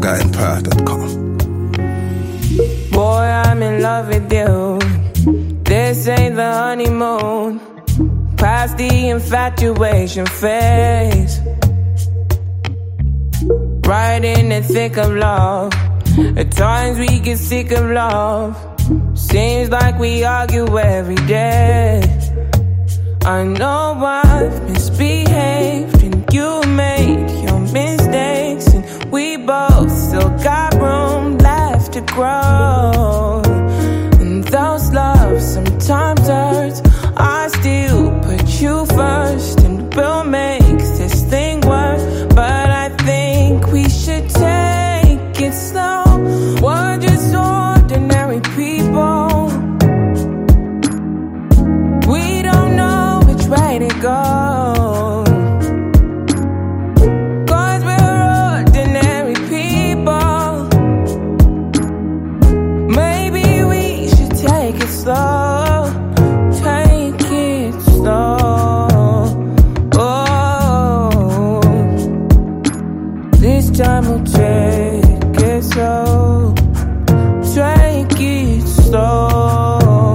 ZagaEmpire.com. Boy, I'm in love with you. This ain't the honeymoon. Past the infatuation phase. Right in the thick of love. At times we get sick of love. Seems like we argue every day. I know I've misbehaved and you made your mistakes, and we both still got room left to grow. And those loves sometimes hurt. I still put you first, and we'll make this thing work. But I think we should take it slow. We're just ordinary people. We don't know which way to go. Slow, take it slow. Oh, this time we'll take it slow. Take it slow.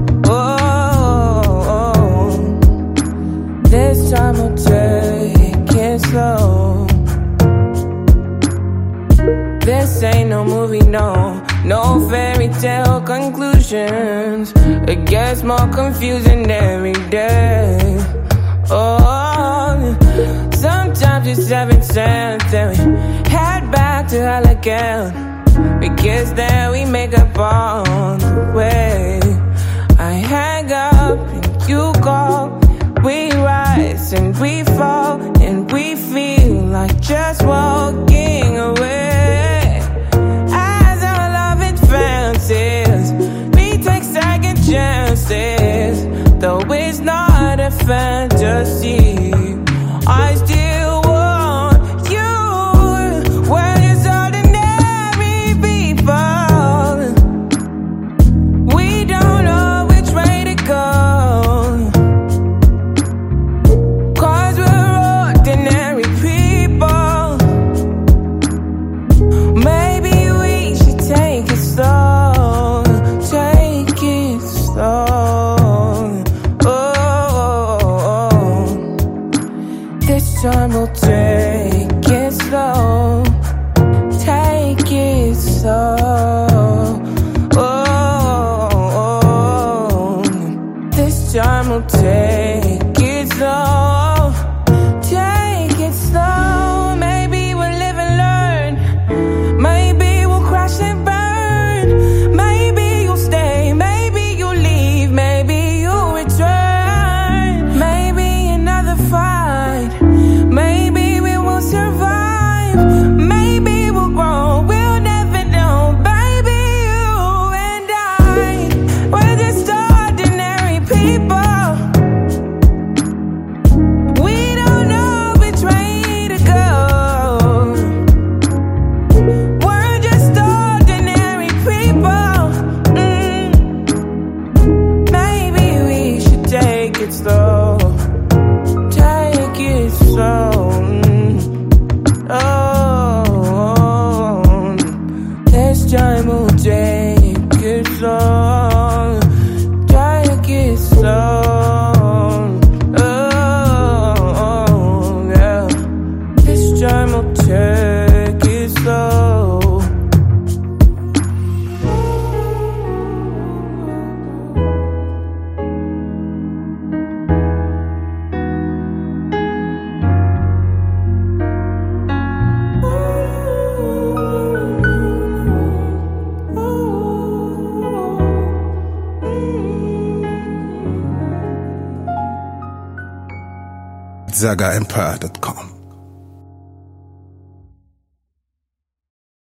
Oh, this time we'll take it slow. This ain't no movie, no fairy tale conclusions. It gets more confusing every day. Oh, sometimes it's 7 cents, then we head back to hell again. We kiss, then we make up on the way. I hang up and you call. We rise and we fall, and we feel like just walking away. We take second chances, though it's not a fantasy. I still want you. We're just ordinary people. We don't know which way to go, 'cause we're ordinary people. Maybe we should take it slow. This time we'll take it slow. Take it slow. Oh, this time we'll take it slow. Take it slow. Maybe we'll live and learn. Maybe we'll crash and burn. Maybe you'll stay. Maybe you'll leave. Maybe you'll return. Maybe another fight. Maybe we will survive. Maybe we'll grow. We'll never know. Baby, you and I, we're just ordinary people. We don't know which way to go. We're just ordinary people. Maybe we should take it slow. Take it slow. Oh, this time we'll take it slow. Take it slow. Oh, yeah. This time we'll take it slow. ZagaEmpire.com.